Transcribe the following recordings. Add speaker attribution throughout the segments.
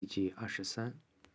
Speaker 1: 及23，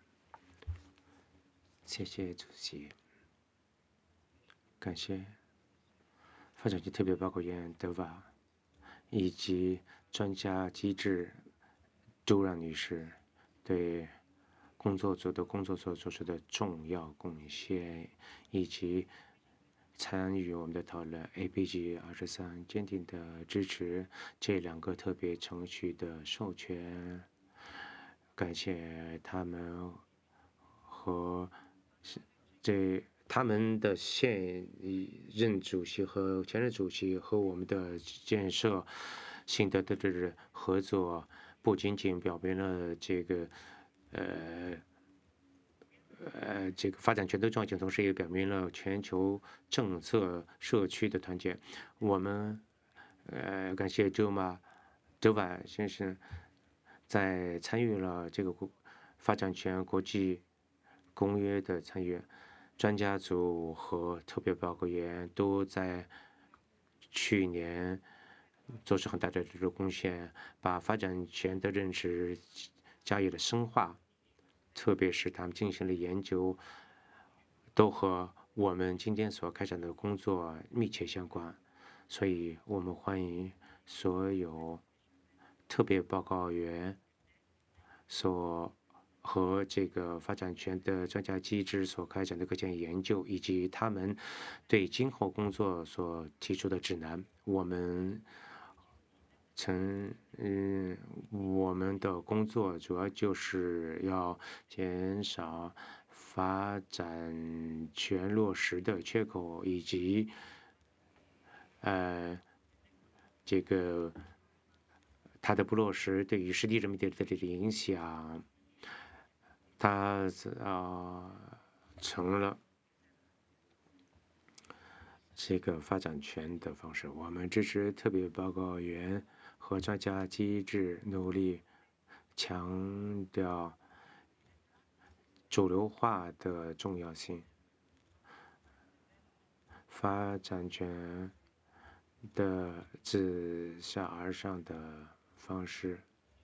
Speaker 1: 谢谢主席，感谢发展局特别报告员德瓦以及专家机制周让女士对工作组的工作所做出的重要贡献，以及参与我们的讨论 APG23坚定的支持这2个特别程序的授权，感谢他们和他们的现任主席和前任主席和我们的建设性的合作，不仅仅表明了这个发展全球壮性，同时也表明了全球政策社区的团结。我们感谢周瓦先生在参与了这个发展权国际公约的参与，专家组和特别报告员都在去年做出很大的贡献，把发展权的认识加以了深化，特别是他们进行了研究，都和我们今天所开展的工作密切相关。所以我们欢迎所有特别报告员和这个发展权的专家机制所开展的各项研究，以及他们对今后工作所提出的指南。我们的工作主要就是要减少发展权落实的缺口，以及这个它的不落实对于实际人民的影响，它成了这个发展权的方式。我们支持特别报告员和专家机制努力强调主流化的重要性，发展权的自下而上的方式。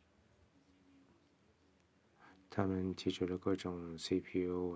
Speaker 1: 他们提出了各种 CPU，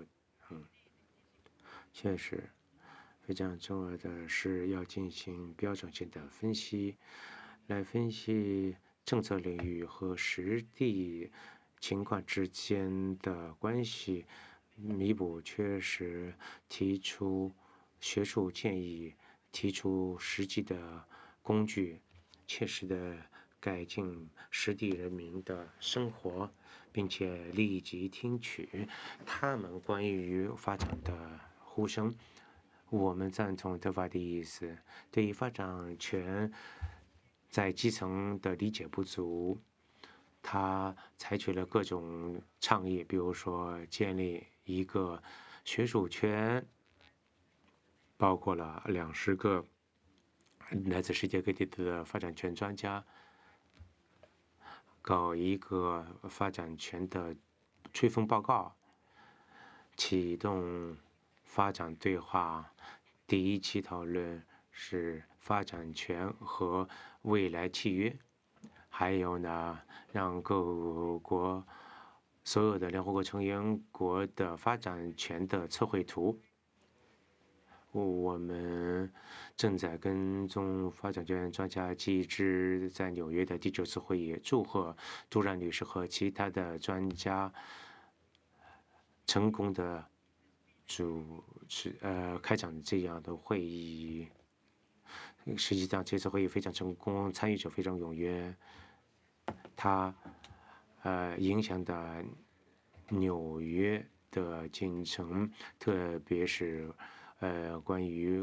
Speaker 1: 确实非常重要的是要进行标准性的分析，来分析政策领域和实地情况之间的关系，弥补缺失，提出学术建议，提出实际的工具，切实的改进实地人民的生活，并且立即听取他们关于发展的呼声。我们赞同德法的意思，对于发展权在基层的理解不足，他采取了各种倡议，比如说建立一个学术圈，包括了20个来自世界各地的发展权专家，搞一个发展权的吹风报告，启动发展对话。第一期讨论是发展权和未来契约，还有呢，让各国所有的联合国成员国的发展权的测绘图。我们正在跟踪发展权专家机制在纽约的第9次会议，祝贺杜兰女士和其他的专家成功的开展这样的会议。实际上，这次会议非常成功，参与者非常踊跃。它影响的纽约的进程，特别是关于